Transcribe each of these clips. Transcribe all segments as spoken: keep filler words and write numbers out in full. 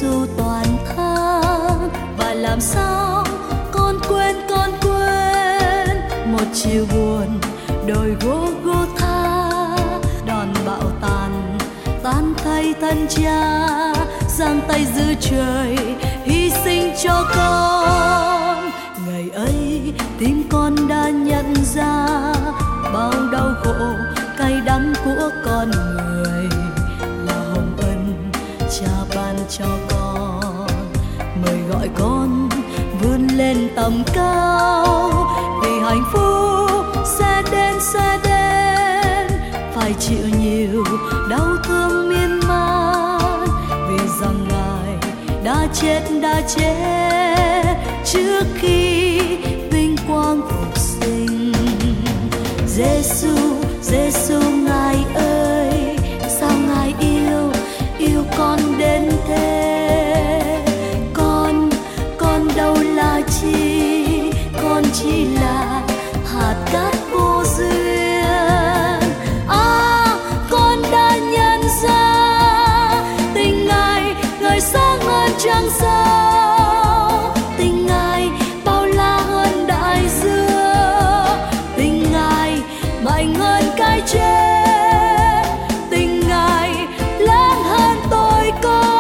Giêsu toàn thang. Và làm sao con quên con quên một chiều buồn đồi Golgotha, đòn bão tàn tan thay thân cha, giang tay giữ trời hy sinh cho con. Ngày ấy tim con đã nhận ra bao đau khổ cay đắng của con người là hồng ân cha ban cho con. Mời gọi con vươn lên tầm cao, vì hạnh phúc sẽ đến sẽ đến. Phải chịu nhiều đau thương miên man, vì rằng Ngài đã chết đã chết trước khi vinh quang phục sinh. Giêsu, Giêsu Ngài ơi, sao Ngài yêu yêu con đến thế? Con con đâu là chi, con chỉ là hạt cát vô duyên. À, con đã nhận ra tình Ngài ngời sáng hơn trăng sao, tình Ngài bao la hơn đại dương, tình Ngài mạnh hơn cái chết, tình Ngài lớn hơn tôi con.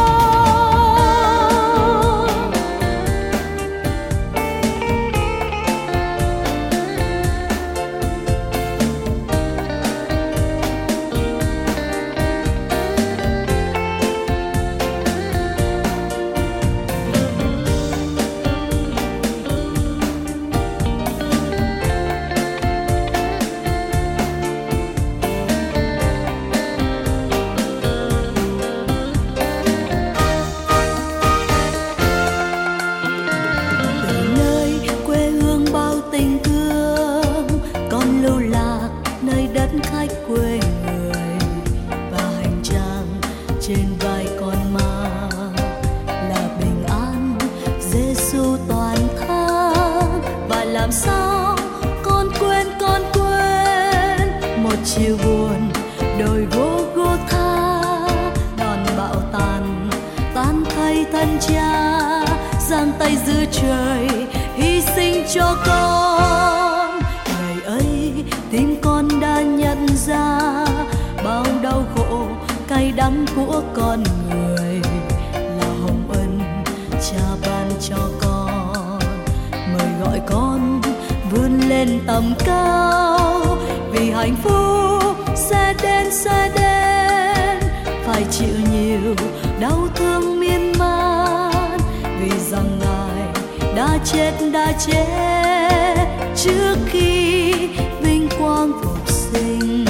Quê người và hành trang trên vai con mang là bình an. Giêsu toàn thang. Và làm sao con quên con quên một chiều buồn đồi Golgotha, đòn bão tàn tan thay thân cha, giang tay giữ trời hy sinh cho con. Ngày ấy tim con đã nhận ra bao đau khổ cay đắng của con người là hồng ân cha ban cho con. Mời gọi con vươn lên tầm cao, vì hạnh phúc sẽ đến sẽ đến. Phải chịu nhiều đau thương miên man, vì rằng Ngài đã chết đã chết trước khi vinh quang phục sinh.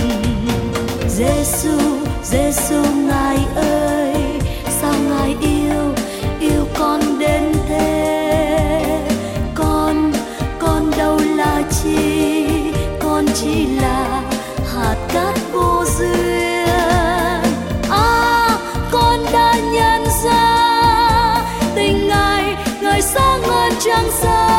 Giêsu, Giêsu Ngài ơi, sao Ngài yêu yêu con đến thế? Con con đâu là chi, con chỉ là hạt cát vô duyên. À, con đã nhận ra tình Ngài ngời sáng hơn trăng sao,